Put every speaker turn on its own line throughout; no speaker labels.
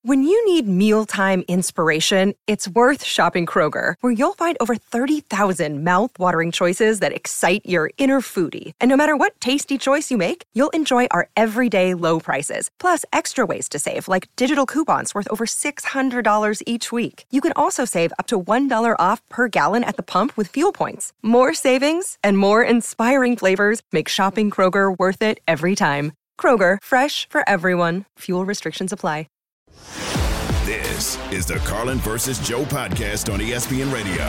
When you need mealtime inspiration, it's worth shopping Kroger, where you'll find over 30,000 mouth-watering choices that excite your inner foodie. And no matter what tasty choice you make, you'll enjoy our everyday low prices, plus extra ways to save, like digital coupons worth over $600 each week. You can also save up to $1 off per gallon at the pump with fuel points. More savings and more inspiring flavors make shopping Kroger worth it every time. Kroger, fresh for everyone. Fuel restrictions apply.
This is the Carlin versus Joe podcast on ESPN Radio.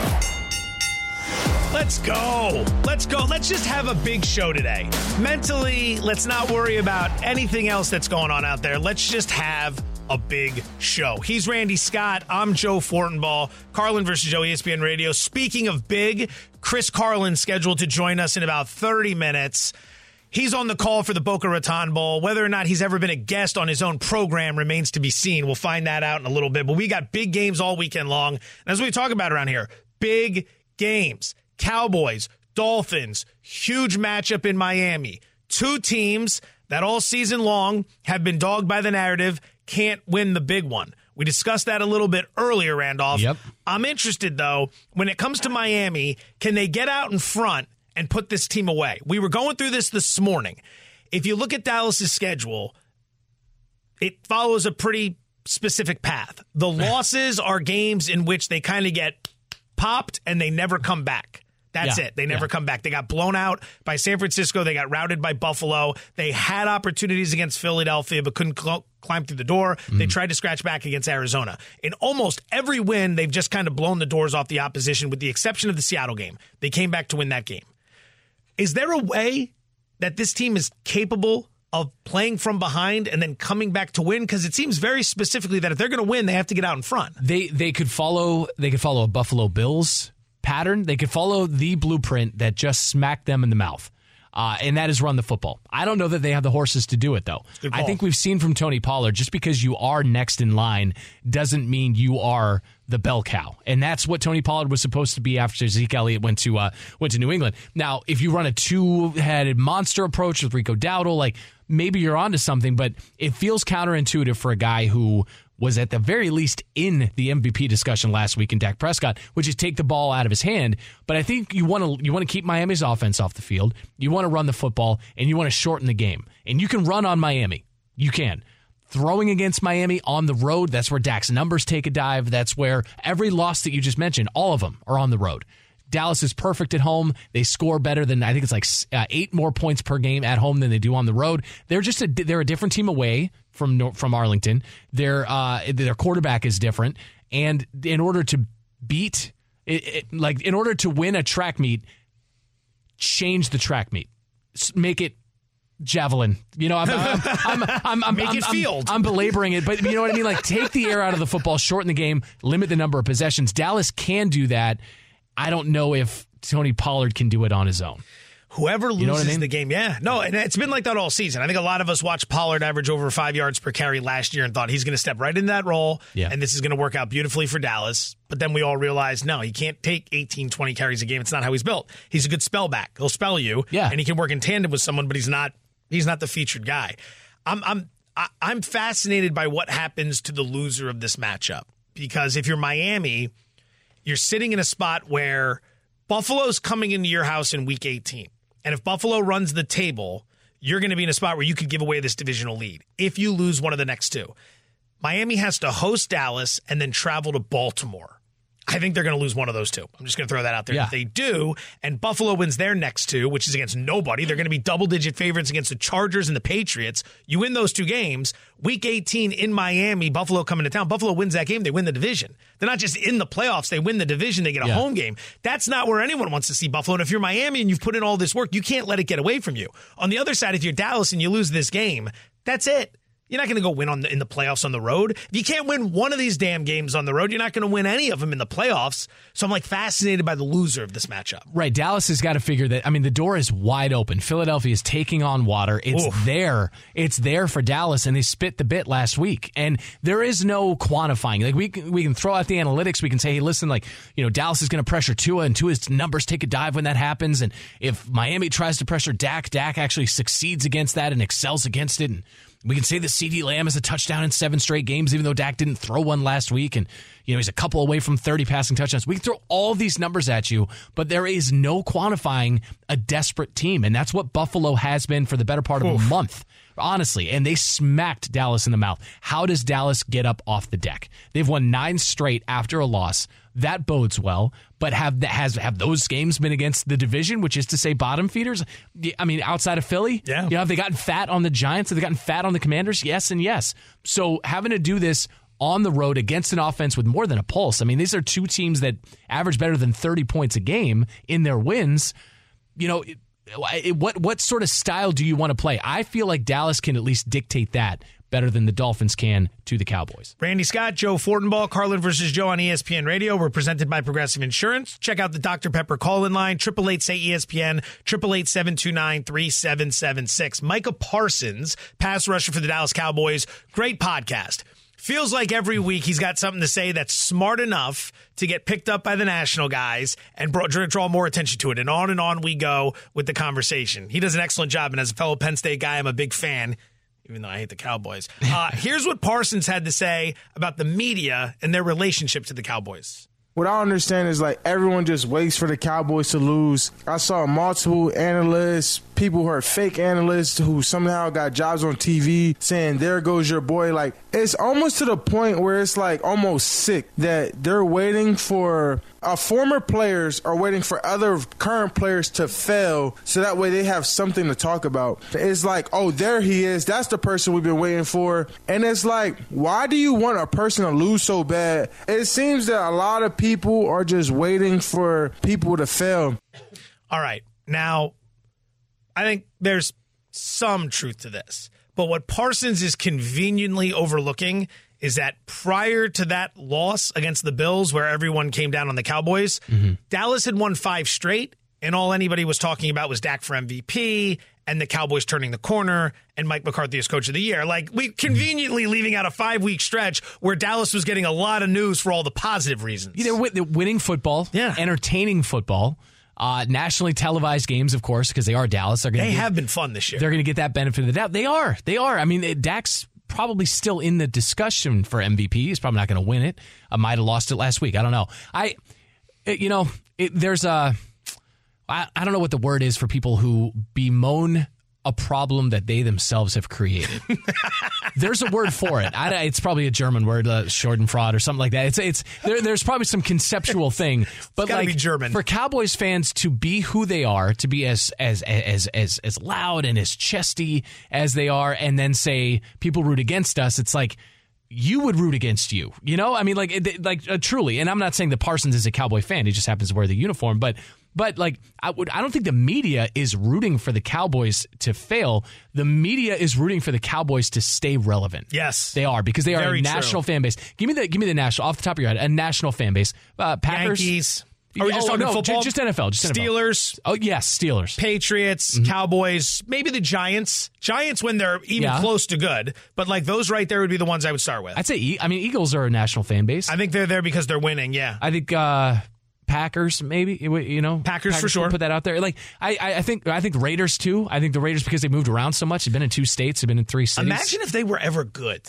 Let's go. Let's go. Let's just have a big show today. Mentally, let's not worry about anything else that's going on out there. Let's just have a big show. He's Randy Scott. I'm Joe Fortenbaugh. Carlin versus Joe, ESPN Radio. Speaking of big, Chris Carlin scheduled to join us in about 30 minutes. He's on the call for the Boca Raton Bowl. Whether or not he's ever been a guest on his own program remains to be seen. We'll find that out in a little bit. But we got big games all weekend long. And that's what we talk about around here. Big games. Cowboys, Dolphins, huge matchup in Miami. Two teams that all season long have been dogged by the narrative, can't win the big one. We discussed that a little bit earlier, Randolph.
Yep.
I'm interested, though, when it comes to Miami, can they get out in front and put this team away? We were going through this morning. If you look at Dallas's schedule, it follows a pretty specific path. The losses are games in which they kind of get popped and they never come back. That's it. They never come back. They got blown out by San Francisco. They got routed by Buffalo. They had opportunities against Philadelphia but couldn't climb through the door. They tried to scratch back against Arizona. In almost every win, they've just kind of blown the doors off the opposition with the exception of the Seattle game. They came back to win that game. Is there a way that this team is capable of playing from behind and then coming back to win? Because it seems very specifically that if they're going to win, they have to get out in front.
They could follow a Buffalo Bills pattern. They could follow the blueprint that just smacked them in the mouth. And that is run the football. I don't know that they have the horses to do it, though. I think we've seen from Tony Pollard, just because you are next in line doesn't mean you are the bell cow. And that's what Tony Pollard was supposed to be after Zeke Elliott went to New England. Now, if you run a two-headed monster approach with Rico Dowdle, like maybe you're onto something, but it feels counterintuitive for a guy who was at the very least in the MVP discussion last week in Dak Prescott, which is take the ball out of his hand. But I think you want to keep Miami's offense off the field. You want to run the football, and you want to shorten the game. And you can run on Miami. You can. Throwing against Miami on the road, that's where Dak's numbers take a dive. That's where every loss that you just mentioned, all of them are on the road. Dallas is perfect at home. They score better than, I think it's like 8 more points per game at home than they do on the road. They're a different team away from Arlington. Their quarterback is different, and in order to in order to win a track meet, change the track meet, make it javelin. You know,
make it field.
I'm belaboring it, but you know what I mean. Like, take the air out of the football, shorten the game, limit the number of possessions. Dallas can do that. I don't know if Tony Pollard can do it on his own.
Whoever loses the game, no, and it's been like that all season. I think a lot of us watched Pollard average over 5 yards per carry last year and thought he's going to step right into that role, and this is going to work out beautifully for Dallas. But then we all realized, no, he can't take 18, 20 carries a game. It's not how he's built. He's a good spell back. He'll spell you, and he can work in tandem with someone, but he's not the featured guy. I'm fascinated by what happens to the loser of this matchup, because if you're Miami, you're sitting in a spot where Buffalo's coming into your house in Week 18. And if Buffalo runs the table, you're going to be in a spot where you could give away this divisional lead if you lose one of the next two. Miami has to host Dallas and then travel to Baltimore. I think they're going to lose one of those two. I'm just going to throw that out there. If they do, and Buffalo wins their next two, which is against nobody, they're going to be double-digit favorites against the Chargers and the Patriots. You win those two games. Week 18 in Miami, Buffalo coming to town. Buffalo wins that game. They win the division. They're not just in the playoffs. They win the division. They get a home game. That's not where anyone wants to see Buffalo. And if you're Miami and you've put in all this work, you can't let it get away from you. On the other side, if you're Dallas and you lose this game, that's it. You're not going to go win in the playoffs on the road. If you can't win one of these damn games on the road, you're not going to win any of them in the playoffs. So I'm fascinated by the loser of this matchup.
Right. Dallas has got to figure that. I mean, the door is wide open. Philadelphia is taking on water. It's there. It's there for Dallas, and they spit the bit last week. And there is no quantifying. Like, we can throw out the analytics. We can say, hey, listen, Dallas is going to pressure Tua, and Tua's numbers take a dive when that happens. And if Miami tries to pressure Dak actually succeeds against that and excels against it. And We can say that CeeDee Lamb has a touchdown in 7 straight games, even though Dak didn't throw one last week, and he's a couple away from 30 passing touchdowns. We can throw all these numbers at you, but there is no quantifying a desperate team, and that's what Buffalo has been for the better part of a month, honestly, and they smacked Dallas in the mouth. How does Dallas get up off the deck? They've won 9 straight after a loss. That bodes well, but have those games been against the division, which is to say bottom feeders? I mean, outside of Philly?
Yeah.
Have they gotten fat on the Giants? Have they gotten fat on the Commanders? Yes and yes. So having to do this on the road against an offense with more than a pulse. I mean, these are 2 teams that average better than 30 points a game in their wins. What sort of style do you want to play? I feel like Dallas can at least dictate that better than the Dolphins can to the Cowboys.
Randy Scott, Joe Fortenbaugh, Carlin versus Joe on ESPN Radio. We're presented by Progressive Insurance. Check out the Dr. Pepper call-in line, 888-SAY-ESPN, 888-729-3776. Micah Parsons, pass rusher for the Dallas Cowboys. Great podcast. Feels like every week he's got something to say that's smart enough to get picked up by the national guys and draw more attention to it. And on we go with the conversation. He does an excellent job, and as a fellow Penn State guy, I'm a big fan, even though I hate the Cowboys. Here's what Parsons had to say about the media and their relationship to the Cowboys.
What I understand is everyone just waits for the Cowboys to lose. I saw multiple analysts, people who are fake analysts who somehow got jobs on TV saying, there goes your boy. It's almost to the point where it's almost sick that they're waiting for former players are waiting for other current players to fail so that way they have something to talk about. It's oh, there he is. That's the person we've been waiting for. And it's why do you want a person to lose so bad? It seems that a lot of people are just waiting for people to fail.
All right. Now, I think there's some truth to this. But what Parsons is conveniently overlooking is that prior to that loss against the Bills, where everyone came down on the Cowboys, Dallas had won 5 straight, and all anybody was talking about was Dak for MVP and the Cowboys turning the corner and Mike McCarthy as coach of the year. We conveniently leaving out a 5-week stretch where Dallas was getting a lot of news for all the positive reasons.
They're winning football, entertaining football. Nationally televised games, of course, because they are Dallas.
They have been fun this year.
They're going to get that benefit of the doubt. They are. I mean, Dak's probably still in the discussion for MVP. He's probably not going to win it. I might have lost it last week. I don't know. There's I don't know what the word is for people who bemoan a problem that they themselves have created. There's a word for it. It's probably a German word, Schadenfreude or something like that. There's probably some conceptual thing, but
be German.
For Cowboys fans to be who they are, to be as loud and as chesty as they are, and then say people root against us, it's you would root against you. I mean, truly. And I'm not saying that Parsons is a Cowboy fan. He just happens to wear the uniform, but I don't think the media is rooting for the Cowboys to fail. The media is rooting for the Cowboys to stay relevant.
Yes,
they are, because they are a national fan base. Give me the national, off the top of your head, a national fan base. Packers,
Yankees. Are we just talking football?
Just NFL.
Steelers.
Oh yes, Steelers.
Patriots. Cowboys. Maybe the Giants. Giants when they're even close to good. But those right there would be the ones I would start with.
I'd say Eagles are a national fan base.
I think they're there because they're winning. Yeah.
I think. Packers, maybe,
Packers for sure.
Put that out there. I think Raiders too. I think the Raiders, because they moved around so much. They've been in 2 states. They've been in 3 cities.
Imagine if they were ever good.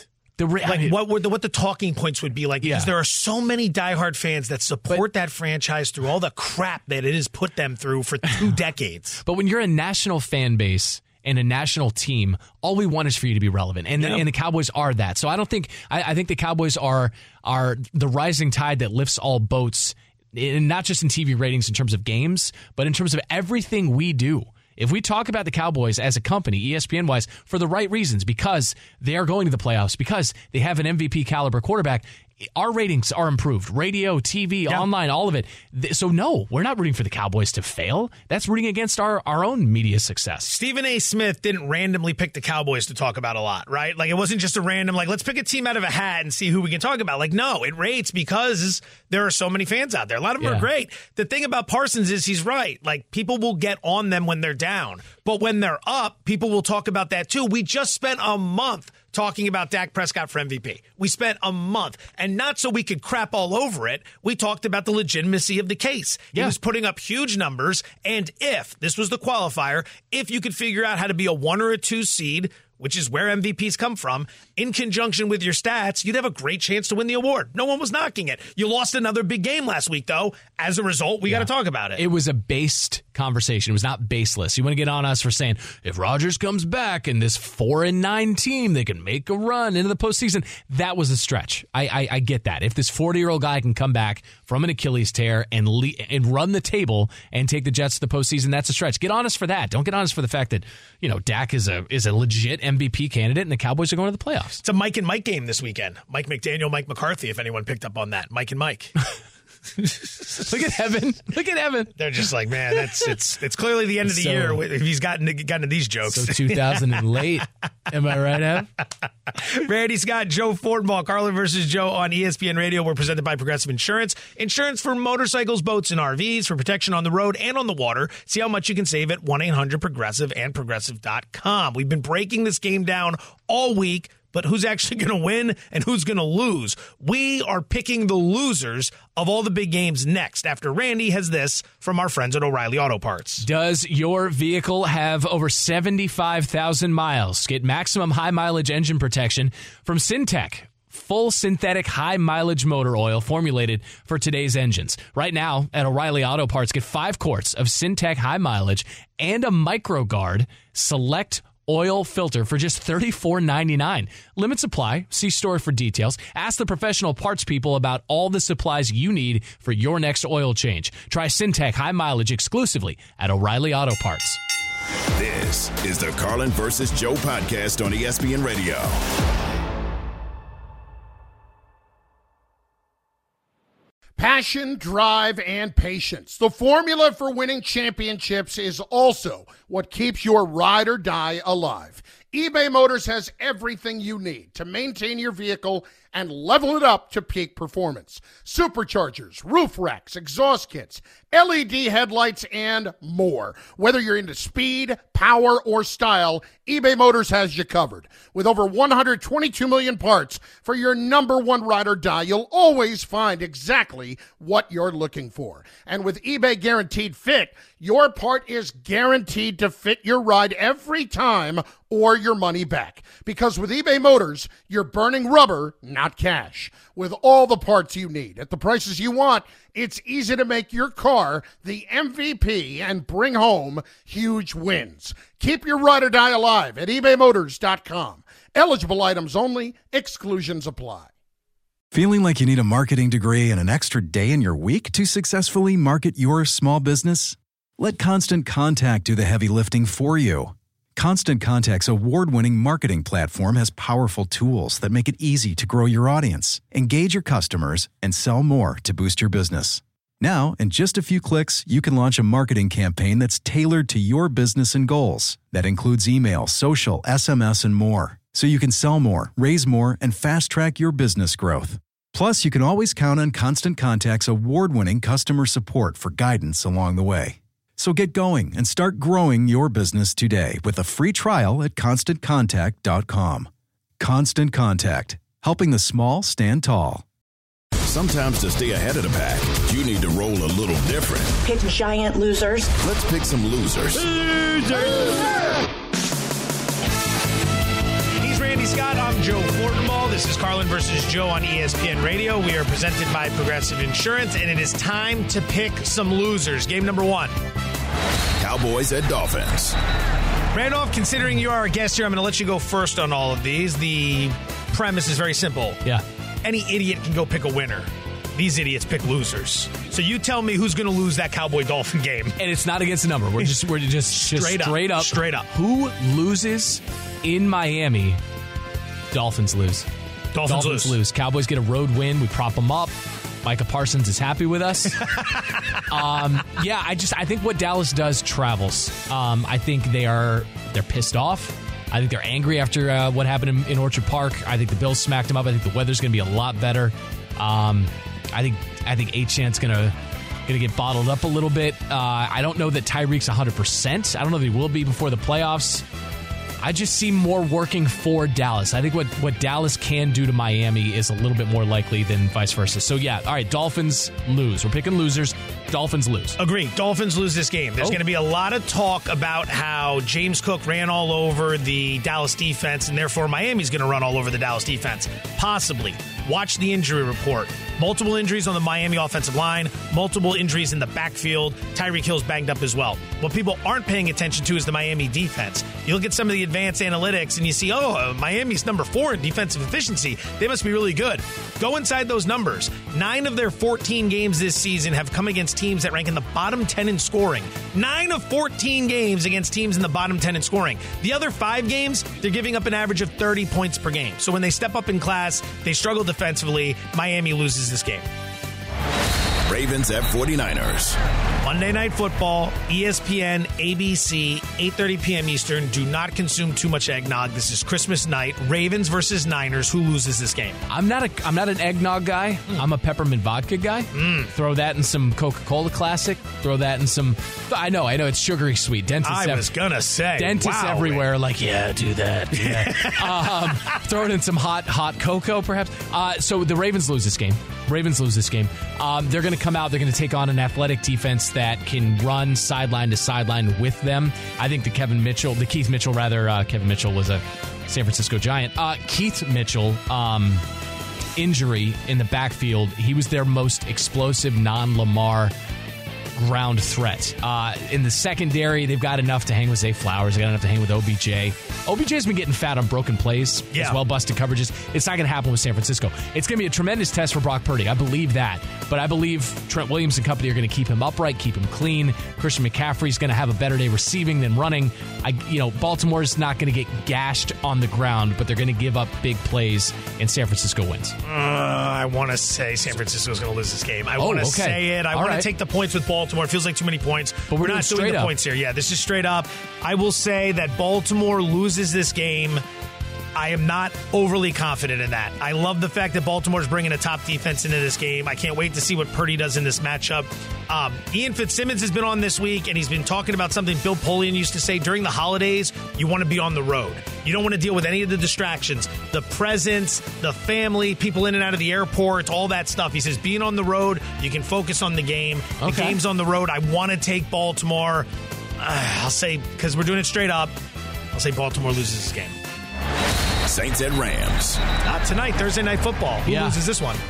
What the talking points would be because there are so many diehard fans that support that franchise through all the crap that it has put them through for 2 decades.
But when you're a national fan base and a national team, all we want is for you to be relevant, and the Cowboys are that. So I don't think I think the Cowboys are the rising tide that lifts all boats. And not just in TV ratings in terms of games, but in terms of everything we do. If we talk about the Cowboys as a company, ESPN-wise, for the right reasons, because they are going to the playoffs, because they have an MVP caliber quarterback, our ratings are improved. Radio, TV, online, all of it. So no, we're not rooting for the Cowboys to fail. That's rooting against our own media success.
Stephen A. Smith didn't randomly pick the Cowboys to talk about a lot, right? It wasn't just a random, let's pick a team out of a hat and see who we can talk about. No, it rates because there are so many fans out there. A lot of them are great. The thing about Parsons is he's right. People will get on them when they're down. But when they're up, people will talk about that too. We just spent a month talking about Dak Prescott for MVP. We spent a month, and not so we could crap all over it. We talked about the legitimacy of the case. He was putting up huge numbers, and if, this was the qualifier, if you could figure out how to be a 1 or a 2 seed which is where MVPs come from, in conjunction with your stats, you'd have a great chance to win the award. No one was knocking it. You lost another big game last week, though. As a result, we got to talk about it.
It was a based conversation. It was not baseless. You want to get on us for saying, if Rodgers comes back and this 4-9 team, they can make a run into the postseason. That was a stretch. I get that. If this 40-year-old guy can come back from an Achilles tear and run the table and take the Jets to the postseason, that's a stretch. Get on us for that. Don't get on us for the fact that, Dak is a legit MVP candidate and the Cowboys are going to the playoffs.
It's a Mike and Mike game this weekend. Mike McDaniel, Mike McCarthy, if anyone picked up on that. Mike and Mike.
Look at Evan.
They're just like, man, it's clearly the end of the year if he's gotten to these jokes.
So 2000 and late. Am I right, Ev?
Randy Scott, Joe Fortenbaugh, Carlin versus Joe on ESPN Radio. We're presented by Progressive Insurance. Insurance for motorcycles, boats, and RVs for protection on the road and on the water. See how much you can save at 1-800-PROGRESSIVE and Progressive.com. We've been breaking this game down all week. But who's actually going to win and who's going to lose? We are picking the losers of all the big games next after Randy has this from our friends at O'Reilly Auto Parts.
Does your vehicle have over 75,000 miles? Get maximum high mileage engine protection from Syntec. Full synthetic high mileage motor oil formulated for today's engines. Right now at O'Reilly Auto Parts, get 5 quarts of Syntec high mileage and a MicroGuard Select oil filter for just $34.99. Limit supply. See store for details. Ask the professional parts people about all the supplies you need for your next oil change. Try Syntec high mileage exclusively at O'Reilly Auto Parts.
This is the Carlin versus Joe podcast on ESPN Radio.
Passion, drive, and patience. The formula for winning championships is also what keeps your ride or die alive. eBay Motors has everything you need to maintain your vehicle and level it up to peak performance. Superchargers, roof racks, exhaust kits, LED headlights, and more. Whether you're into speed, power, or style, eBay Motors has you covered. With over 122 million parts for your number one ride or die, you'll always find exactly what you're looking for. And with eBay Guaranteed Fit, your part is guaranteed to fit your ride every time or your money back. Because with eBay Motors, you're burning rubber, not cash. With all the parts you need at the prices you want, it's easy to make your car the MVP and bring home huge wins. Keep your ride or die alive at ebaymotors.com. Eligible items only. Exclusions apply.
Feeling like you need a marketing degree and an extra day in your week to successfully market your small business? Let Constant Contact do the heavy lifting for you. Constant Contact's award-winning marketing platform has powerful tools that make it easy to grow your audience, engage your customers, and sell more to boost your business. Now, in just a few clicks, you can launch a marketing campaign that's tailored to your business and goals. That includes email, social, SMS, and more. So you can sell more, raise more, and fast-track your business growth. Plus, you can always count on Constant Contact's award-winning customer support for guidance along the way. So get going and start growing your business today with a free trial at ConstantContact.com. Constant Contact, helping the small stand tall.
Sometimes to stay ahead of the pack, you need to roll a little different.
Pick giant losers.
Let's pick some losers.
He's Randy Scott. I'm Joe Fortenbaugh. This is Carlin versus Joe on ESPN Radio. We are presented by Progressive Insurance, and it is time to pick some losers. Game number 1.
Cowboys at Dolphins.
Randolph, considering you are our guest here, I'm going to let you go first on all of these. The premise is very simple.
Yeah.
Any idiot can go pick a winner. These idiots pick losers. So you tell me who's going to lose that Cowboy-Dolphin game.
And it's not against a number. We're just straight up.
Straight up.
Who loses in Miami? Dolphins lose.
Dolphins lose.
Cowboys get a road win. We prop them up. Micah Parsons is happy with us. I think what Dallas does travels. I think they're pissed off. I think they're angry after what happened in Orchard Park. I think the Bills smacked them up. I think the weather's going to be a lot better. I think Achant's going to get bottled up a little bit. I don't know that Tyreek's 100%. I don't know that he will be before the playoffs. I just see more working for Dallas. I think what Dallas can do to Miami is a little bit more likely than vice versa. So, yeah, all right, Dolphins lose. We're picking losers. Dolphins lose.
Agree. Dolphins lose this game. There's going to be a lot of talk about how James Cook ran all over the Dallas defense, and therefore Miami's going to run all over the Dallas defense. Possibly. Watch the injury report. Multiple injuries on the Miami offensive line, multiple injuries in the backfield. Tyreek Hill's banged up as well. What people aren't paying attention to is the Miami defense. You look at some of the advanced analytics and you see, Miami's number 4 in defensive efficiency. They must be really good. Go inside those numbers. 9 of their 14 games this season have come against teams that rank in the bottom 10 in scoring. 9 of 14 games against teams in the bottom 10 in scoring. The other 5 games, they're giving up an average of 30 points per game. So when they step up in class, they struggle defensively. Miami loses this game.
Ravens at 49ers.
Monday Night Football, ESPN, ABC, 8:30 p.m. Eastern. Do not consume too much eggnog. This is Christmas night. Ravens versus Niners. Who loses this game?
I'm not an eggnog guy. I'm a peppermint vodka guy. Throw that in some Coca-Cola Classic. Throw that in some... I know, it's sugary sweet. Dentists
was going to say.
Dentists everywhere are like, yeah, do that. Throw it in some hot cocoa, perhaps. So the Ravens lose this game. They're going to come out. They're going to take on an athletic defense that can run sideline to sideline with them. I think Kevin Mitchell was a San Francisco Giant. Keith Mitchell, injury in the backfield. He was their most explosive non-Lamar ground threat. In the secondary, they've got enough to hang with Zay Flowers. They got enough to hang with OBJ. OBJ's been getting fat on broken plays as well, busted coverages. It's not going to happen with San Francisco. It's going to be a tremendous test for Brock Purdy. I believe that. But I believe Trent Williams and company are going to keep him upright, keep him clean. Christian McCaffrey's going to have a better day receiving than running. Baltimore's not going to get gashed on the ground, but they're going to give up big plays, and San Francisco wins.
I want to say San Francisco's going to lose this game. I want to say it. I want to take the points with Baltimore. It feels like too many points. But we're not doing the points here. Yeah, this is straight up. I will say that Baltimore loses this game. I am not overly confident in that. I love the fact that Baltimore's bringing a top defense into this game. I can't wait to see what Purdy does in this matchup. Ian Fitzsimmons has been on this week, and he's been talking about something Bill Polian used to say during the holidays. You want to be on the road. You don't want to deal with any of the distractions, the presence, the family, people in and out of the airport, all that stuff. He says being on the road, you can focus on the game. The game's on the road. I want to take Baltimore. I'll say, because we're doing it straight up, I'll say Baltimore loses this game.
Saints at Rams.
Tonight, Thursday Night Football. Who loses this one?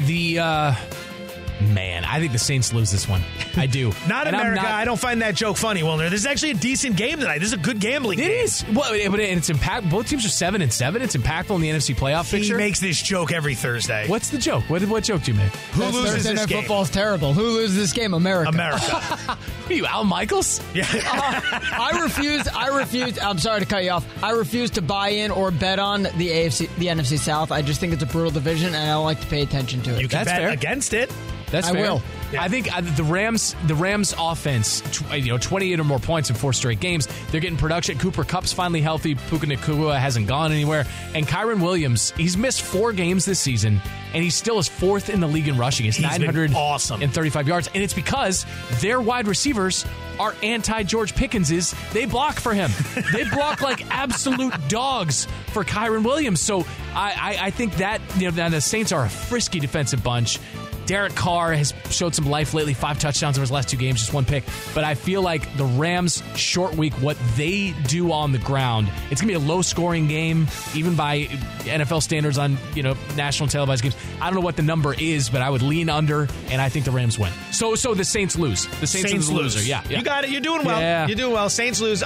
I think the Saints lose this one. I do.
Not and America. I don't find that joke funny, Wilner. This is actually a decent game tonight. This is a good gambling game.
It is. Well, and it's impactful. Both teams are 7-7. It's impactful in the NFC playoff picture.
He makes this joke every Thursday.
What's the joke? What joke do you make?
Who loses
Thursday
this
Night
game?
Football's terrible. Who loses this game? America.
Are you Al Michaels?
Yeah.
I refuse. I'm sorry to cut you off. I refuse to buy in or bet on the NFC South. I just think it's a brutal division, and I don't like to pay attention to it.
You can
bet
fair. Against it.
That's
fair. I will.
Yeah. I think the Rams offense, 28 or more points in 4 straight games. They're getting production. Cooper Kupp's finally healthy. Puka Nacua hasn't gone anywhere. And Kyren Williams, he's missed 4 games this season, and he still is 4th in the league in rushing. It's 935 yards. And it's because their wide receivers are anti-George Pickenses. They block for him. They block like absolute dogs for Kyren Williams. So I think that the Saints are a frisky defensive bunch. Derek Carr has showed some life lately, 5 touchdowns over his last 2 games, just 1 pick. But I feel like the Rams, short week, what they do on the ground, it's going to be a low-scoring game, even by NFL standards on national televised games. I don't know what the number is, but I would lean under, and I think the Rams win. So the Saints lose. The Saints are the loser. Yeah.
You got it. You're doing well.
Yeah.
You're doing well. Saints lose.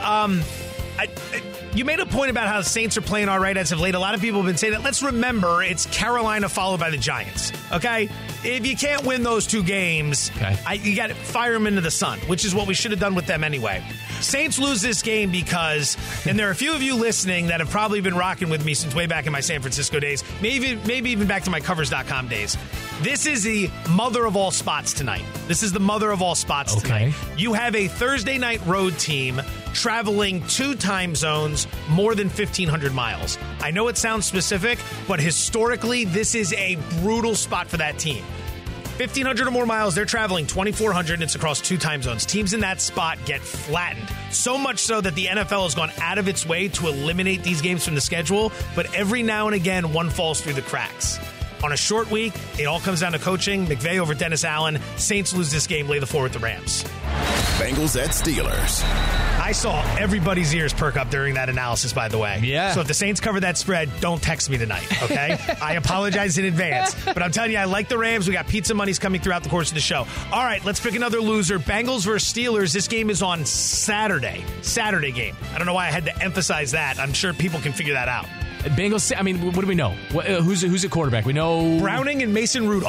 You made a point about how the Saints are playing all right as of late. A lot of people have been saying that. Let's remember, it's Carolina followed by the Giants, okay? If you can't win those 2 games, you got to fire them into the sun, which is what we should have done with them anyway. Saints lose this game because, and there are a few of you listening that have probably been rocking with me since way back in my San Francisco days, maybe even back to my Covers.com days. This is the mother of all spots tonight. This is the mother of all spots tonight. You have a Thursday night road team traveling 2 time zones, more than 1,500 miles. I know it sounds specific, but historically, this is a brutal spot for that team. 1,500 or more miles, they're traveling 2,400, and it's across 2 time zones. Teams in that spot get flattened. So much so that the NFL has gone out of its way to eliminate these games from the schedule, but every now and again, one falls through the cracks. On a short week, it all comes down to coaching. McVay over Dennis Allen. Saints lose this game, lay the floor with the Rams.
Bengals at Steelers.
I saw everybody's ears perk up during that analysis, by the way.
Yeah.
So if the Saints cover that spread, don't text me tonight, okay? I apologize in advance. But I'm telling you, I like the Rams. We got pizza monies coming throughout the course of the show. All right, let's pick another loser. Bengals versus Steelers. This game is on Saturday. Saturday game. I don't know why I had to emphasize that. I'm sure people can figure that out.
Bengals, I mean, what do we know? Who's at quarterback? We know
Browning and Mason Rudolph.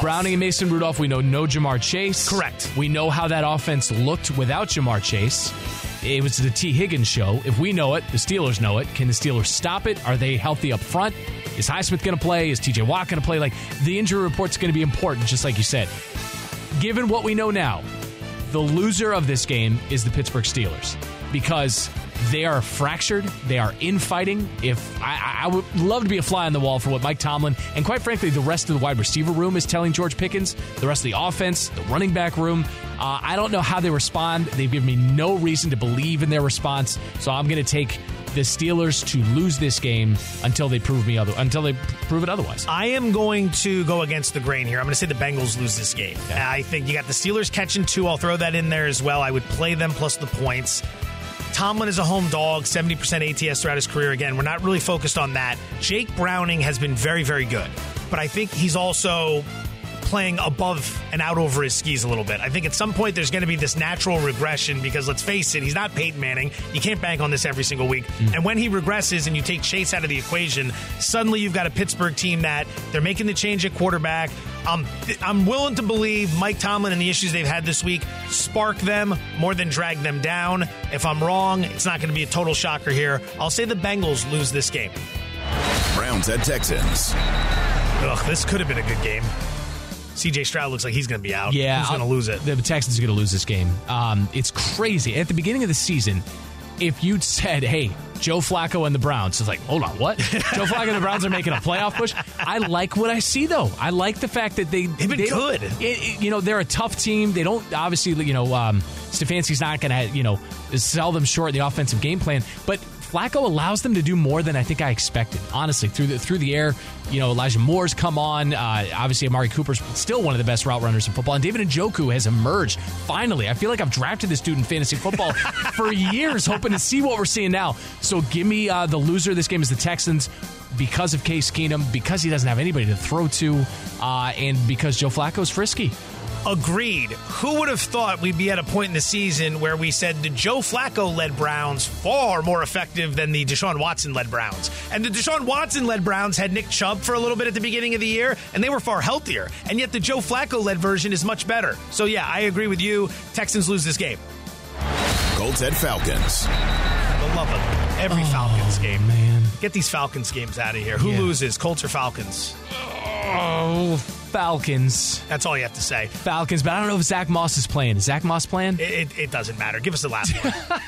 We know no Jamar Chase.
Correct.
We know how that offense looked without Jamar Chase. It was the T. Higgins show. If we know it, the Steelers know it. Can the Steelers stop it? Are they healthy up front? Is Highsmith going to play? Is TJ Watt going to play? Like, the injury report's going to be important, just like you said. Given what we know now, the loser of this game is the Pittsburgh Steelers, because they are fractured. They are infighting. I would love to be a fly on the wall for what Mike Tomlin and, quite frankly, the rest of the wide receiver room is telling George Pickens, the rest of the offense, the running back room. I don't know how they respond. They've given me no reason to believe in their response, so I'm going to take the Steelers to lose this game until they prove it otherwise.
I am going to go against the grain here. I'm going to say the Bengals lose this game. Okay. I think you got the Steelers catching 2. I'll throw that in there as well. I would play them plus the points. Tomlin is a home dog, 70% ATS throughout his career. Again, we're not really focused on that. Jake Browning has been very, very good, but I think he's also playing above and out over his skis a little bit. I think at some point there's going to be this natural regression because, let's face it, he's not Peyton Manning. You can't bank on this every single week. And when he regresses and you take Chase out of the equation, suddenly you've got a Pittsburgh team that they're making the change at quarterback. I'm willing to believe Mike Tomlin and the issues they've had this week spark them more than drag them down. If I'm wrong, it's not going to be a total shocker here. I'll say the Bengals lose this game.
Browns at Texans.
Ugh, this could have been a good game. C.J. Stroud looks like he's going to be out.
Yeah,
who's going to lose it?
The Texans are going to lose this game. It's crazy. At the beginning of the season, if you'd said, hey, Joe Flacco and the Browns, it's like, hold on, what? Joe Flacco and the Browns are making a playoff push? I like what I see, though. I like the fact that they've been
good.
They're a tough team. They don't, obviously, Stefanski's not going to, sell them short in the offensive game plan, but Flacco allows them to do more than I think I expected. Honestly, through the air, Elijah Moore's come on. Obviously, Amari Cooper's still one of the best route runners in football, and David Njoku has emerged. Finally, I feel like I've drafted this dude in fantasy football for years, hoping to see what we're seeing now. So give me the loser of this game is the Texans, because of Case Keenum, because he doesn't have anybody to throw to, and because Joe Flacco's frisky.
Agreed. Who would have thought we'd be at a point in the season where we said the Joe Flacco-led Browns far more effective than the Deshaun Watson-led Browns. And the Deshaun Watson-led Browns had Nick Chubb for a little bit at the beginning of the year, and they were far healthier. And yet the Joe Flacco-led version is much better. So, yeah, I agree with you. Texans lose this game.
Colts at Falcons.
I love them. Every Falcons game.
Man.
Get these Falcons games out of here. Who loses, Colts or Falcons?
Oh, Falcons.
That's all you have to say.
Falcons, but I don't know if Zach Moss is playing. Is Zach Moss playing?
It doesn't matter. Give us the last one.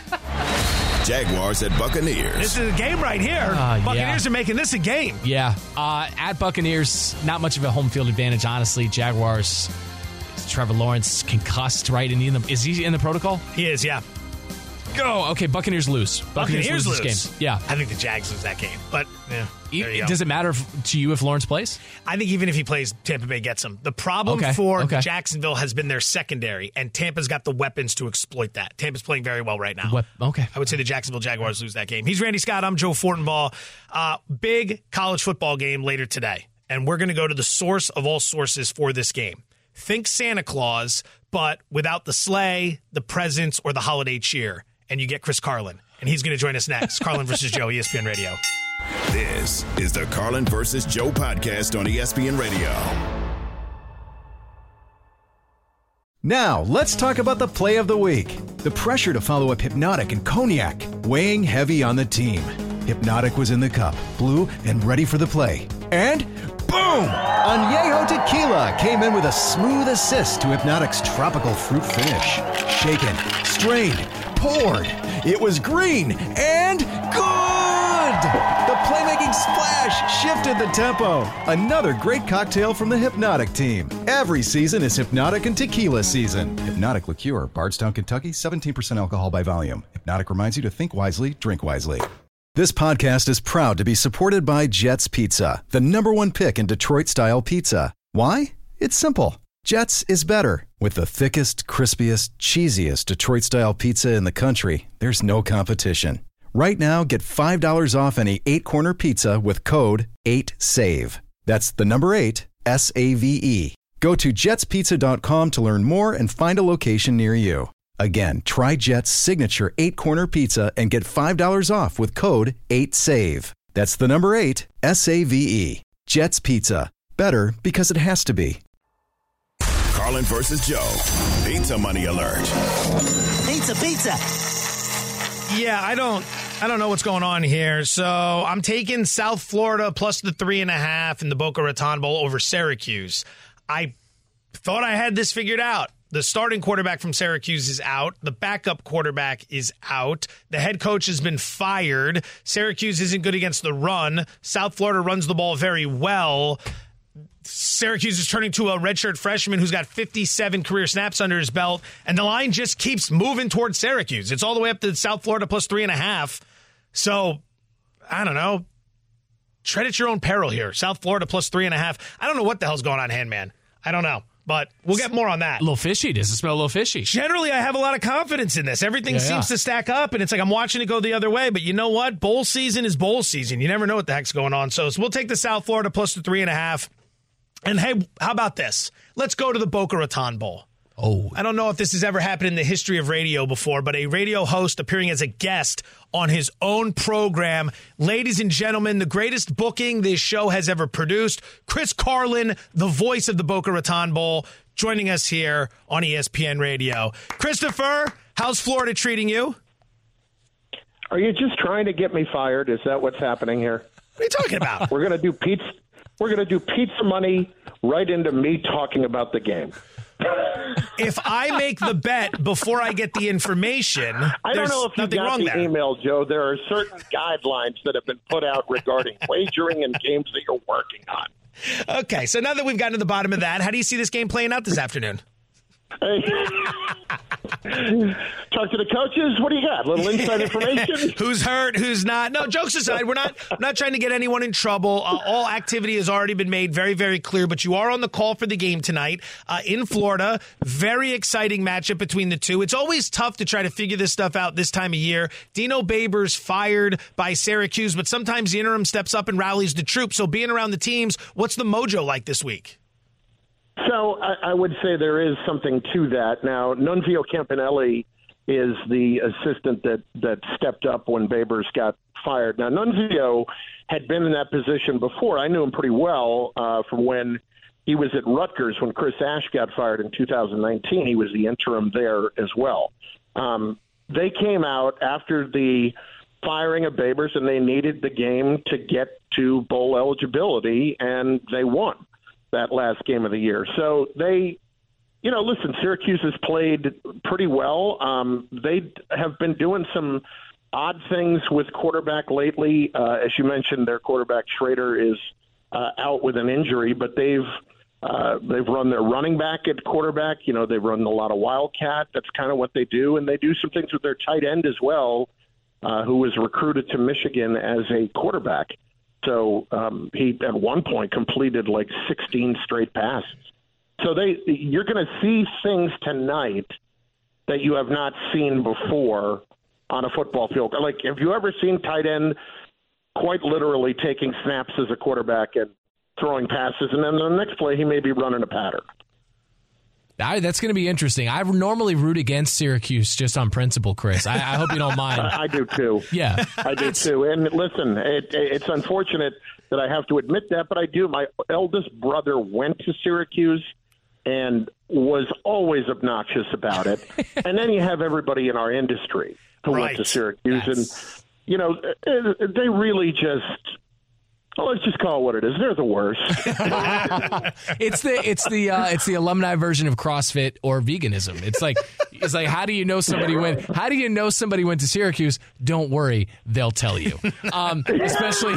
Jaguars at Buccaneers.
This is a game right here. Buccaneers are making this a game.
Yeah. At Buccaneers, not much of a home field advantage, honestly. Jaguars, Trevor Lawrence concussed, right? Is he in the protocol?
He is, yeah.
Go. Okay, Buccaneers lose. Buccaneers lose this game. Yeah.
I think the Jags lose that game, but yeah.
Does it matter to you if Lawrence plays?
I think even if he plays, Tampa Bay gets him. The problem for Jacksonville has been their secondary, and Tampa's got the weapons to exploit that. Tampa's playing very well right now. I would say the Jacksonville Jaguars lose that game. He's Randy Scott. I'm Joe Fortenbaugh. Big college football game later today, and we're going to go to the source of all sources for this game. Think Santa Claus, but without the sleigh, the presents, or the holiday cheer. And you get Chris Carlin, and he's going to join us next. Carlin versus Joe, ESPN Radio.
This is the Carlin versus Joe podcast on ESPN Radio.
Now, let's talk about the play of the week. The pressure to follow up Hypnotic and Cognac, weighing heavy on the team. Hypnotic was in the cup, blue, and ready for the play. And boom! Añejo Tequila came in with a smooth assist to Hypnotic's tropical fruit finish. Shaken, strained, poured. It was green and good! The playmaking splash shifted the tempo. Another great cocktail from the Hypnotic team. Every season is Hypnotic and Tequila season. Hypnotic Liqueur, Bardstown, Kentucky, 17% alcohol by volume. Hypnotic reminds you to think wisely, drink wisely. This podcast is proud to be supported by Jets Pizza, the #1 pick in Detroit-style pizza. Why? It's simple. Jets is better. With the thickest, crispiest, cheesiest Detroit-style pizza in the country, there's no competition. Right now, get $5 off any 8-corner pizza with code 8SAVE. That's the number 8, S-A-V-E. Go to jetspizza.com to learn more and find a location near you. Again, try Jet's signature 8-corner pizza and get $5 off with code 8SAVE. That's the number 8, S-A-V-E. Jet's Pizza. Better because it has to be.
Carlin versus Joe. Pizza money alert.
Pizza.
Yeah, I don't know what's going on here. So I'm taking South Florida plus the 3.5 in the Boca Raton Bowl over Syracuse. I thought I had this figured out. The starting quarterback from Syracuse is out. The backup quarterback is out. The head coach has been fired. Syracuse isn't good against the run. South Florida runs the ball very well. Syracuse is turning to a redshirt freshman who's got 57 career snaps under his belt, and the line just keeps moving towards Syracuse. It's all the way up to South Florida plus 3.5. So, I don't know. Tread at your own peril here. South Florida plus 3.5. I don't know what the hell's going on, Handman. I don't know. But we'll get more on that.
A little fishy. Does it smell a little fishy?
Generally, I have a lot of confidence in this. Everything seems to stack up, and it's like I'm watching it go the other way. But you know what? Bowl season is bowl season. You never know what the heck's going on. So we'll take the South Florida plus the 3.5. And hey, how about this? Let's go to the Boca Raton Bowl.
Oh.
I don't know if this has ever happened in the history of radio before, but a radio host appearing as a guest on his own program. Ladies and gentlemen, the greatest booking this show has ever produced. Chris Carlin, the voice of the Boca Raton Bowl, joining us here on ESPN Radio. Christopher, how's Florida treating you?
Are you just trying to get me fired? Is that what's happening here?
What are you talking about?
We're going to do pizza. We're going to do pizza money right into me talking about the game.
If I make the bet before I get the information,
I don't know if you got the email, Joe. There are certain guidelines that have been put out regarding wagering and games that you're working on.
Okay, so now that we've gotten to the bottom of that, how do you see this game playing out this afternoon?
Hey. Talk to the coaches. What do you got? A little inside information?
Who's hurt? Who's not? No, jokes aside, we're not trying to get anyone in trouble. All activity has already been made very, very clear. But you are on the call for the game tonight in Florida. Very exciting matchup between the two. It's always tough to try to figure this stuff out this time of year. Dino Babers fired by Syracuse, but sometimes the interim steps up and rallies the troops. So being around the teams, what's the mojo like this week?
So I would say there is something to that. Now, Nunzio Campanelli is the assistant that stepped up when Babers got fired. Now, Nunzio had been in that position before. I knew him pretty well from when he was at Rutgers when Chris Ash got fired in 2019. He was the interim there as well. They came out after the firing of Babers, and they needed the game to get to bowl eligibility, and they won that last game of the year. So they, listen, Syracuse has played pretty well. They have been doing some odd things with quarterback lately. As you mentioned, their quarterback Schrader is out with an injury, but they've run their running back at quarterback. They've run a lot of Wildcat. That's kind of what they do. And they do some things with their tight end as well, who was recruited to Michigan as a quarterback. So he, at one point, completed like 16 straight passes. So you're going to see things tonight that you have not seen before on a football field. Like, have you ever seen tight end quite literally taking snaps as a quarterback and throwing passes, and then the next play he may be running a pattern?
That's going to be interesting. I normally root against Syracuse just on principle, Chris. I hope you don't mind.
I do, too.
Yeah.
I do, too. And listen, it's unfortunate that I have to admit that, but I do. My eldest brother went to Syracuse and was always obnoxious about it. And then you have everybody in our industry who went to Syracuse. And, they really just... Well, let's just call it what it is. They're the worst.
It's the alumni version of CrossFit or veganism. It's like It's like, how do you know somebody went? How do you know somebody went to Syracuse? Don't worry, they'll tell you. Especially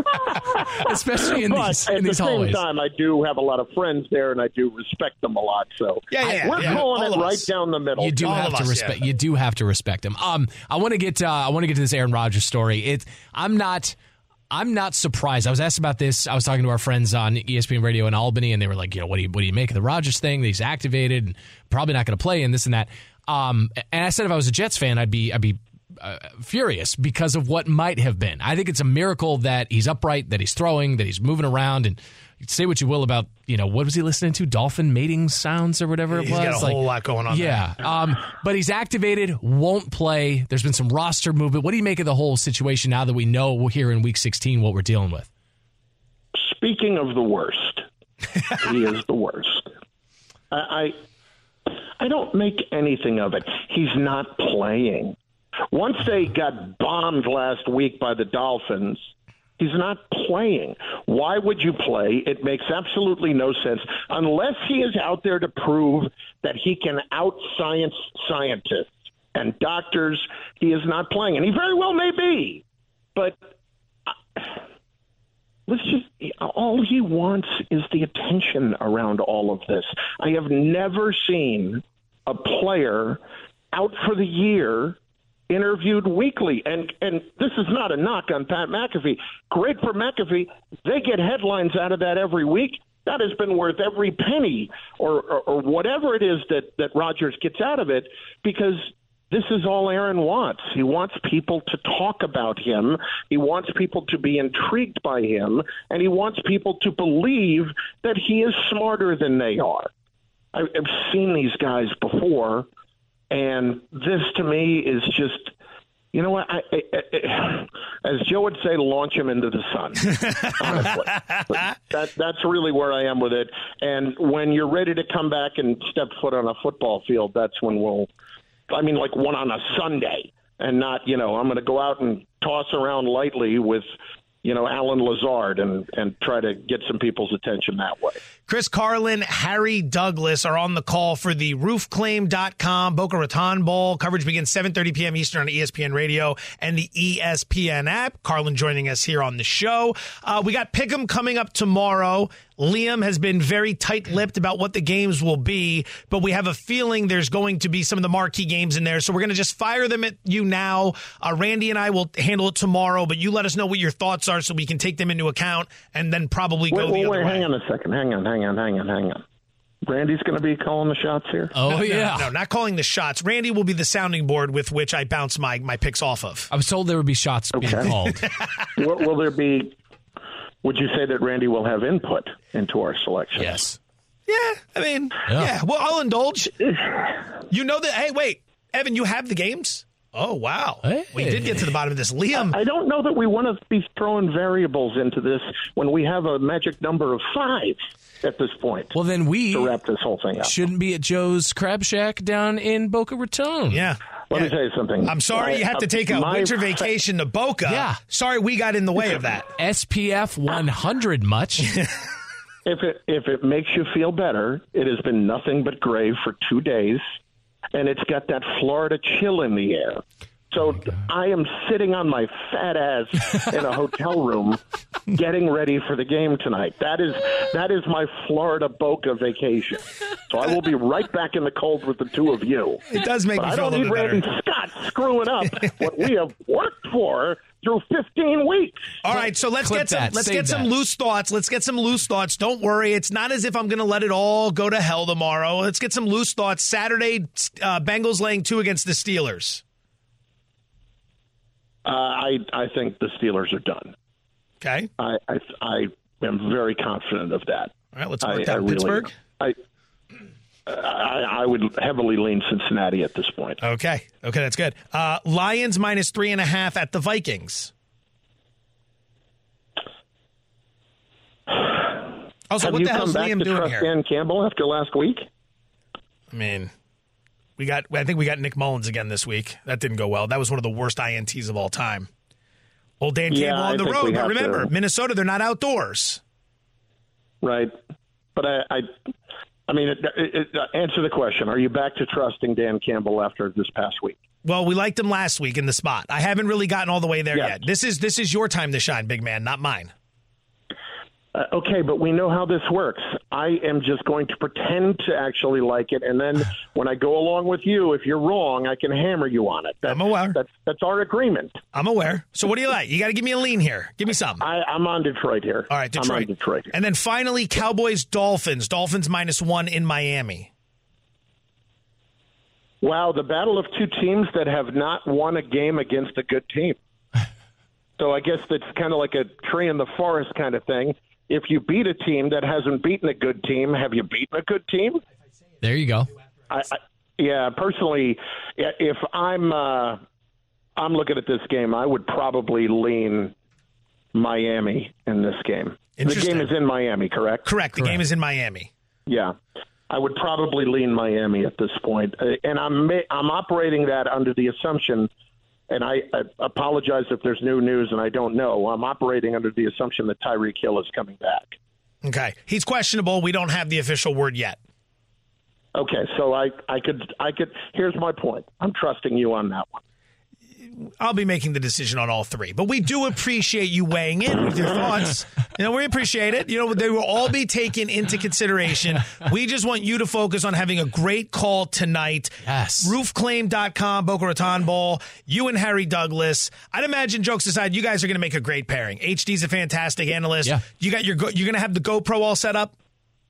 in these hallways.
At the same time, I do have a lot of friends there, and I do respect them a lot. So we're calling it right down the middle.
You do have to respect. You do have to respect them. I want to get to this Aaron Rodgers story. I'm not surprised. I was asked about this. I was talking to our friends on ESPN Radio in Albany, and they were like, what do you make of the Rodgers thing? That he's activated and probably not going to play and this and that. And I said if I was a Jets fan, I'd be furious because of what might have been. I think it's a miracle that he's upright, that he's throwing, that he's moving around, and say what you will about, what was he listening to? Dolphin mating sounds or whatever it was?
He's got a whole lot going on
there. But he's activated, won't play. There's been some roster movement. What do you make of the whole situation now that we know here in Week 16 what we're dealing with?
Speaking of the worst, he is the worst. I don't make anything of it. He's not playing. Once they got bombed last week by the Dolphins, he's not playing. Why would you play? It makes absolutely no sense unless he is out there to prove that he can out-science scientists and doctors. He is not playing, and he very well may be. But all he wants is the attention around all of this. I have never seen a player out for the year interviewed weekly, and this is not a knock on Pat McAfee. Great for McAfee. They get headlines out of that every week. That has been worth every penny or whatever it is that Rodgers gets out of it, because this is all Aaron wants. He wants people to talk about him. He wants people to be intrigued by him, and he wants people to believe that he is smarter than they are. I've seen these guys before, and this to me is just, you know what? As Joe would say, launch him into the sun. Honestly, that's really where I am with it. And when you're ready to come back and step foot on a football field, that's when like one on a Sunday, and not, I'm going to go out and toss around lightly with, Alan Lazard and try to get some people's attention that way.
Chris Carlin, Harry Douglas are on the call for the roofclaim.com Boca Raton Bowl. Coverage begins 7:30 p.m. Eastern on ESPN Radio and the ESPN app. Carlin joining us here on the show. We got Pick'em coming up tomorrow. Liam has been very tight-lipped about what the games will be, but we have a feeling there's going to be some of the marquee games in there, so we're going to just fire them at you now. Randy and I will handle it tomorrow, but you let us know what your thoughts are so we can take them into account and then probably go the other way.
Hang on a second. Hang on. Randy's going to be calling the shots here?
Oh, yeah.
No, not calling the shots. Randy will be the sounding board with which I bounce my picks off of.
I was told there would be shots being called.
Will there be... Would you say that Randy will have input into our selection?
Yes.
Yeah, I mean, yeah. Well, I'll indulge. You know that. Hey, wait, Evan, you have the games? Oh, wow. Hey. We did get to the bottom of this. Liam.
I don't know that we want to be throwing variables into this when we have a magic number of 5 at this point.
Well, then
to wrap this whole thing up.
Shouldn't be at Joe's Crab Shack down in Boca Raton.
Yeah.
Let me tell you something.
I'm sorry you have to take a winter vacation to Boca.
Yeah.
Sorry we got in the way of that.
SPF 100 much.
If it makes you feel better, it has been nothing but gray for 2 days, and it's got that Florida chill in the air. So I am sitting on my fat ass in a hotel room getting ready for the game tonight. That is my Florida Boca vacation. So I will be right back in the cold with the two of you.
It does make me feel a little bit better.
I don't need Randy Scott screwing up what we have worked for through 15 weeks.
All right, so let's get some loose thoughts. Let's get some loose thoughts. Don't worry. It's not as if I'm going to let it all go to hell tomorrow. Let's get some loose thoughts. Saturday, Bengals laying 2 against the Steelers.
I think the Steelers are done.
Okay.
I am very confident of that.
All right, let's work down Pittsburgh.
I would heavily lean Cincinnati at this point.
Okay, that's good. Lions minus 3.5 at the Vikings. Also, what the hell is Liam doing here?
Dan Campbell after last week?
I mean, I think we got Nick Mullins again this week. That didn't go well. That was one of the worst INTs of all time. Old Dan Campbell on the road, but remember, Minnesota, they're not outdoors.
Right. But I mean, answer the question. Are you back to trusting Dan Campbell after this past week?
Well, we liked him last week in the spot. I haven't really gotten all the way there yet. This is your time to shine, big man, not mine.
Okay, but we know how this works. I am just going to pretend to actually like it, and then when I go along with you, if you're wrong, I can hammer you on it.
I'm aware.
That's our agreement.
I'm aware. So what do you like? You got to give me a lean here. Give me something.
I'm on Detroit here.
All right, Detroit.
I'm on Detroit.
And then finally, Cowboys-Dolphins. Dolphins -1 in Miami.
Wow, the battle of two teams that have not won a game against a good team. So I guess that's kind of like a tree in the forest kind of thing. If you beat a team that hasn't beaten a good team, have you beaten a good team?
There you go.
Yeah, personally, if I'm looking at this game, I would probably lean Miami in this game. The game is in Miami, correct?
Correct. The game is in Miami.
Yeah. I would probably lean Miami at this point. And I'm operating that under the assumption, and I apologize if there's new news and I don't know. I'm operating under the assumption that Tyreek Hill is coming back.
Okay. He's questionable. We don't have the official word yet.
Okay, so I could. Here's my point. I'm trusting you on that one.
I'll be making the decision on all three, but we do appreciate you weighing in with your thoughts. We appreciate it. They will all be taken into consideration. We just want you to focus on having a great call tonight.
Yes.
Roofclaim.com, Boca Raton Bowl, you and Harry Douglas. I'd imagine, jokes aside, you guys are going to make a great pairing. HD's a fantastic analyst.
Yeah.
You're going to have the GoPro all set up?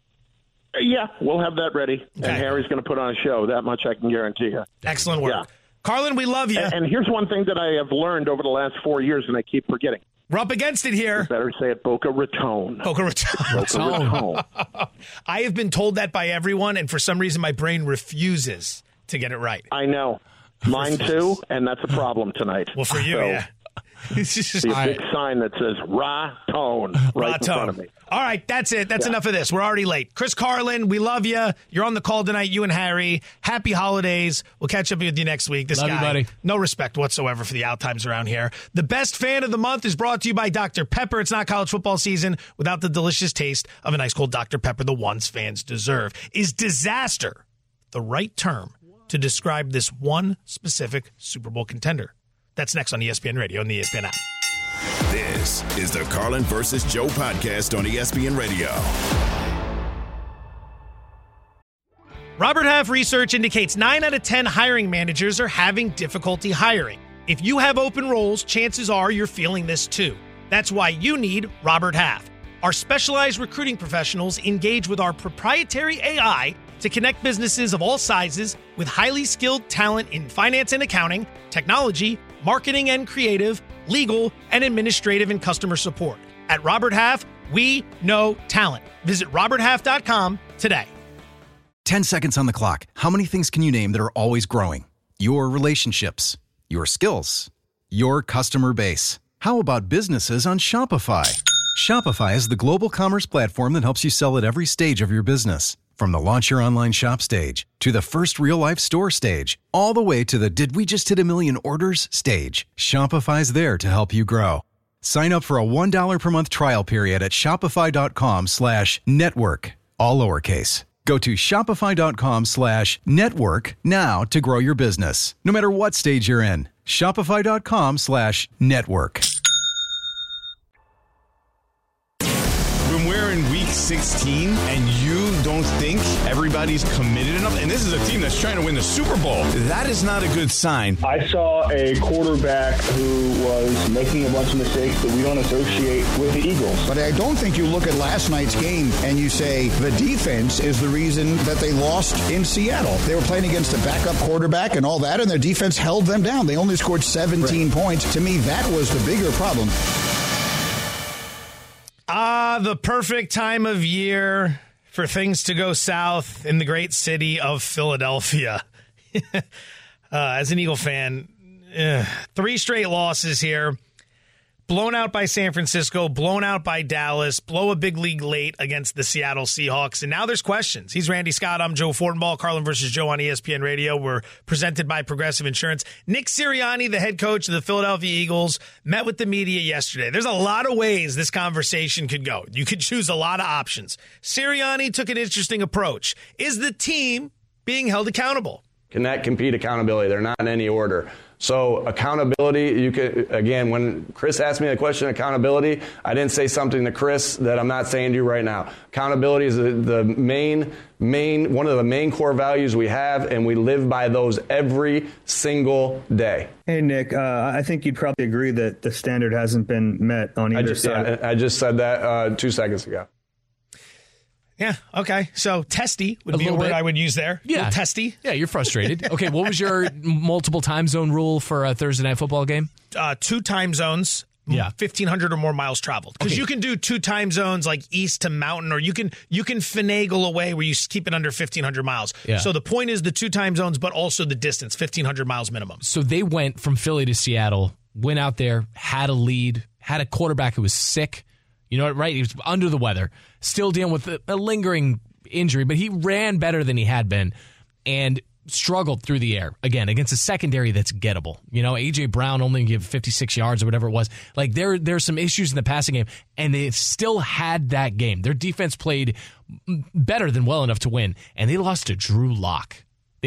Yeah, we'll have that ready. Okay. And Harry's going to put on a show. That much I can guarantee you.
Excellent work. Yeah. Carlin, we love you.
And here's one thing that I have learned over the last 4 years, and I keep forgetting.
We're up against it here.
You better say it Boca Raton.
Boca Raton.
Boca Raton.
I have been told that by everyone, and for some reason my brain refuses to get it right.
I know. Mine too, and that's a problem tonight.
Well, for you, yeah.
See a big sign that says Raton right in front of me.
All right, that's it. That's enough of this. We're already late. Chris Carlin, we love you. You're on the call tonight, you and Harry. Happy holidays. We'll catch up with you next week. This
love
guy,
you, buddy.
No respect whatsoever for the out times around here. The best fan of the month is brought to you by Dr. Pepper. It's not college football season without the delicious taste of a nice cold Dr. Pepper, the ones fans deserve. Is disaster the right term to describe this one specific Super Bowl contender? That's next on ESPN Radio and the ESPN app.
This is the Carlin versus Joe podcast on ESPN Radio.
Robert Half research indicates 9 out of 10 hiring managers are having difficulty hiring. If you have open roles, chances are you're feeling this too. That's why you need Robert Half. Our specialized recruiting professionals engage with our proprietary AI to connect businesses of all sizes with highly skilled talent in finance and accounting, technology, marketing and creative, legal, and administrative and customer support. At Robert Half, we know talent. Visit roberthalf.com today.
10 seconds on the clock. How many things can you name that are always growing? Your relationships, your skills, your customer base. How about businesses on Shopify? Shopify is the global commerce platform that helps you sell at every stage of your business. From the launch your online shop stage, to the first real-life store stage, all the way to the did we just hit a million orders stage, Shopify's there to help you grow. Sign up for a $1 per month trial period at shopify.com/network, all lowercase. Go to shopify.com/network now to grow your business, no matter what stage you're in. Shopify.com/network.
When we're in week 16 and you don't think everybody's committed enough, and this is a team that's trying to win the Super Bowl, that is not a good sign.
I saw a quarterback who was making a bunch of mistakes that we don't associate with the Eagles.
But I don't think you look at last night's game and you say the defense is the reason that they lost in Seattle. They were playing against a backup quarterback and all that, and their defense held them down. They only scored 17 points. To me, that was the bigger problem.
The perfect time of year for things to go south in the great city of Philadelphia. As an Eagle fan, 3 straight losses here. blown out by San Francisco, blown out by Dallas, blow a big league late against the Seattle Seahawks, and now there's questions. He's Randy Scott. I'm Joe Fortenbaugh. Carlin versus Joe on ESPN Radio. We're presented by Progressive Insurance. Nick Sirianni, the head coach of the Philadelphia Eagles, met with the media yesterday. There's a lot of ways this conversation could go. You could choose a lot of options. Sirianni took an interesting approach. Is the team being held accountable?
Connect, compete, accountability. They're not in any order. So accountability, you could, again, when Chris asked me the question, accountability, I didn't say something to Chris that I'm not saying to you right now. Accountability is the main, one of the main core values we have, and we live by those every single day.
Hey, Nick, I think you'd probably agree that the standard hasn't been met on either side.
I just said that 2 seconds ago.
Yeah, okay. So testy would be a word I would use there.
Yeah.
Testy.
Yeah, you're frustrated. Okay, what was your multiple time zone rule for a Thursday night football game?
2 time zones, 1,500 or more miles traveled. Because you can do 2 time zones like east to mountain, or you can finagle a way where you keep it under 1,500 miles.
Yeah.
So the point is the 2 time zones, but also the distance, 1,500 miles minimum.
So they went from Philly to Seattle, went out there, had a lead, had a quarterback who was sick. You know what, right? He was under the weather, still dealing with a lingering injury, but he ran better than he had been and struggled through the air, again, against a secondary that's gettable. You know, A.J. Brown only gave 56 yards or whatever it was. Like, there's some issues in the passing game, and they still had that game. Their defense played better than well enough to win, and they lost to Drew Lock.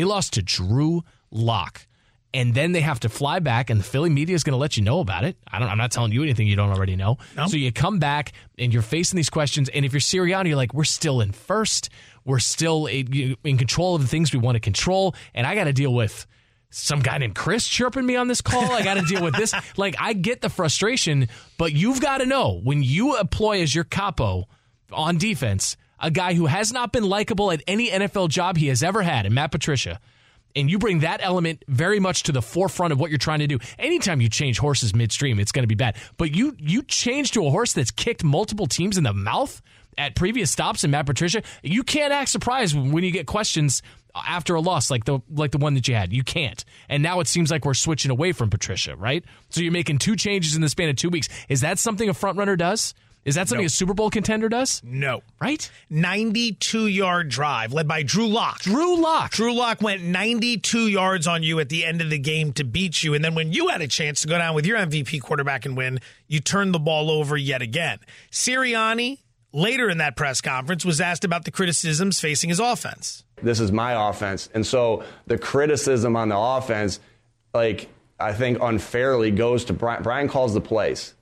And then they have to fly back, and the Philly media is going to let you know about it. I'm not telling you anything you don't already know. No. So you come back, and you're facing these questions, and if you're Sirianni, you're like, we're still in first. We're still in control of the things we want to control, and I got to deal with some guy named Chris chirping me on this call. I got to deal with this. Like, I get the frustration, but you've got to know, when you employ as your capo on defense a guy who has not been likable at any NFL job he has ever had, and Matt Patricia, and you bring that element very much to the forefront of what you're trying to do. Anytime you change horses midstream, it's going to be bad. But you change to a horse that's kicked multiple teams in the mouth at previous stops in Matt Patricia. You can't act surprised when you get questions after a loss like the one that you had. You can't. And now it seems like we're switching away from Patricia, right? So you're making 2 changes in the span of 2 weeks. Is that something a front runner does? Is that something a Super Bowl contender does?
No.
Right?
92-yard drive led by Drew Lock.
Drew Lock
went 92 yards on you at the end of the game to beat you. And then when you had a chance to go down with your MVP quarterback and win, you turned the ball over yet again. Sirianni, later in that press conference, was asked about the criticisms facing his offense.
This is my offense. And so the criticism on the offense, I think unfairly goes to Brian. Brian calls the plays.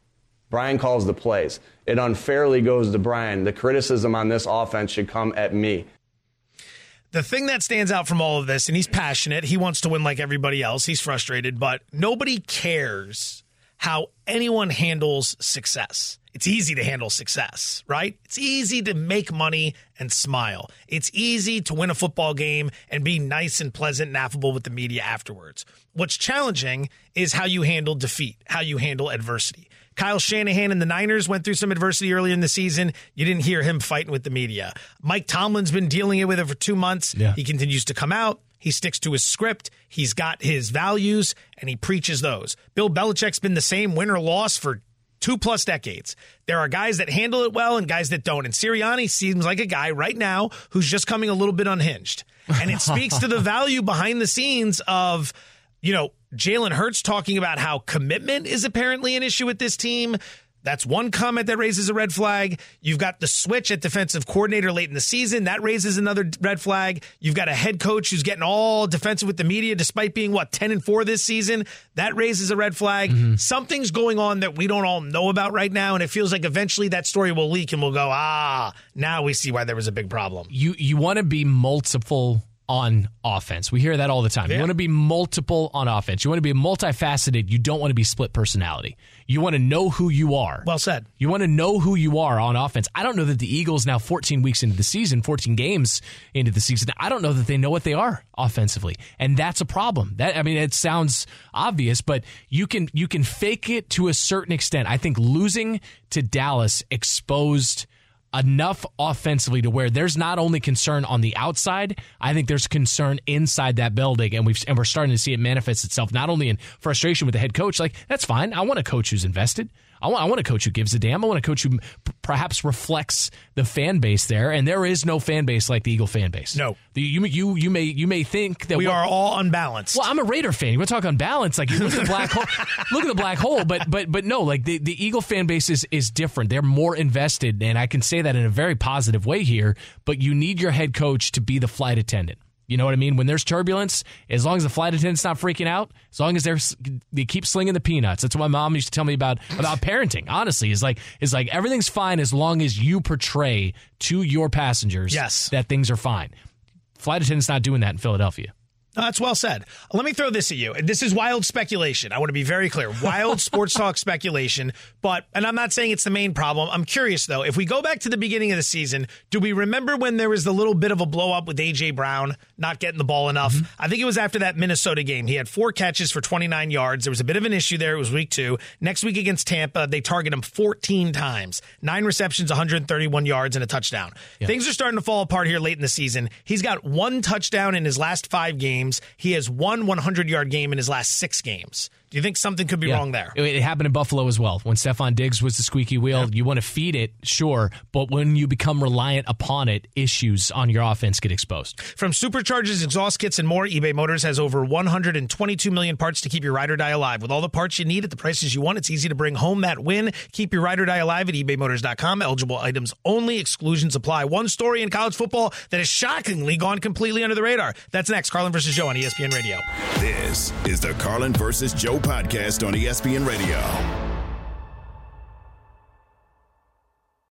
It unfairly goes to Brian. The criticism on this offense should come at me.
The thing that stands out from all of this, and he's passionate, he wants to win like everybody else, he's frustrated, but nobody cares how anyone handles success. It's easy to handle success, right? It's easy to make money and smile. It's easy to win a football game and be nice and pleasant and affable with the media afterwards. What's challenging is how you handle defeat, how you handle adversity. Kyle Shanahan and the Niners went through some adversity earlier in the season. You didn't hear him fighting with the media. Mike Tomlin's been dealing with it for 2 months. Yeah. He continues to come out. He sticks to his script. He's got his values, and he preaches those. Bill Belichick's been the same win or loss for 2+ decades. There are guys that handle it well and guys that don't. And Sirianni seems like a guy right now who's just coming a little bit unhinged. And it speaks to the value behind the scenes of, Jalen Hurts talking about how commitment is apparently an issue with this team. That's one comment that raises a red flag. You've got the switch at defensive coordinator late in the season. That raises another red flag. You've got a head coach who's getting all defensive with the media despite being, 10-4 this season. That raises a red flag. Mm-hmm. Something's going on that we don't all know about right now, and it feels like eventually that story will leak and we'll go, now we see why there was a big problem.
You want to be multiple on offense. We hear that all the time. Yeah. You want to be multiple on offense. You want to be multifaceted. You don't want to be split personality. You want to know who you are.
Well said.
You want to know who you are on offense. I don't know that the Eagles now 14 weeks into the season, 14 games into the season, I don't know that they know what they are offensively. And that's a problem. It sounds obvious, but you can fake it to a certain extent. I think losing to Dallas exposed enough offensively to where there's not only concern on the outside, I think there's concern inside that building, and we're starting to see it manifest itself not only in frustration with the head coach, like, that's fine, I want a coach who's invested. I want a coach who gives a damn. I want a coach who perhaps reflects the fan base there, and there is no fan base like the Eagle fan base.
No.
You may think that
we are all unbalanced.
Well, I'm a Raider fan. You want to talk unbalanced? Like, you look at the black hole. Look at the black hole. But no, like the Eagle fan base is different. They're more invested, and I can say that in a very positive way here. But you need your head coach to be the flight attendant. You know what I mean? When there's turbulence, as long as the flight attendant's not freaking out, as long as they keep slinging the peanuts. That's what my mom used to tell me about parenting. Honestly, is like everything's fine as long as you portray to your passengers that things are fine. Flight attendant's not doing that in Philadelphia.
No, that's well said. Let me throw this at you. This is wild speculation. I want to be very clear. Wild sports talk speculation. And I'm not saying it's the main problem. I'm curious, though. If we go back to the beginning of the season, do we remember when there was the little bit of a blow up with A.J. Brown not getting the ball enough? Mm-hmm. I think it was after that Minnesota game. He had 4 catches for 29 yards. There was a bit of an issue there. It was week 2. Next week against Tampa, they target him 14 times. 9 receptions, 131 yards, and a touchdown. Yeah. Things are starting to fall apart here late in the season. He's got 1 touchdown in his last 5 games. He has 1 100-yard game in his last 6 games. Do you think something could be wrong there?
It happened in Buffalo as well. When Stephon Diggs was the squeaky wheel, you want to feed it, sure, but when you become reliant upon it, issues on your offense get exposed.
From superchargers, exhaust kits, and more, eBay Motors has over 122 million parts to keep your ride or die alive. With all the parts you need at the prices you want, it's easy to bring home that win. Keep your ride or die alive at ebaymotors.com. Eligible items only. Exclusions apply. One story in college football that has shockingly gone completely under the radar. That's next. Carlin versus Joe on ESPN Radio.
This is the Carlin versus Joe podcast on ESPN Radio.